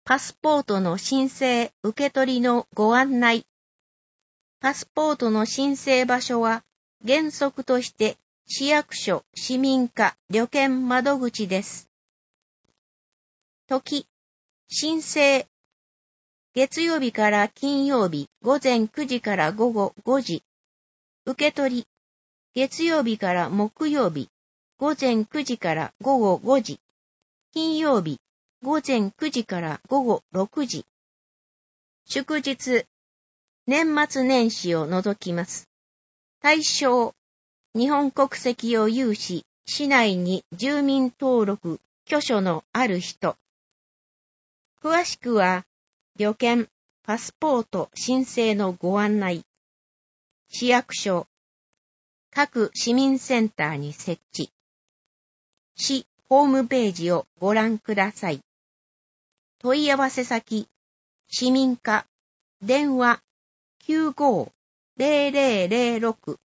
パスポートの申請受け取りのご案内。パスポートの申請場所は原則として市役所、市民課、旅券窓口です。時、申請。月曜日から金曜日午前9時から午後5時。受け取り。月曜日から木曜日午前9時から午後5時。金曜日午前9時から午後6時。祝日。年末年始を除きます。対象。日本国籍を有し、市内に住民登録、居所のある人。詳しくは、旅券、パスポート申請のご案内。市役所。各市民センターに設置。市ホームページをご覧ください。問い合わせ先、市民課、電話 95-0006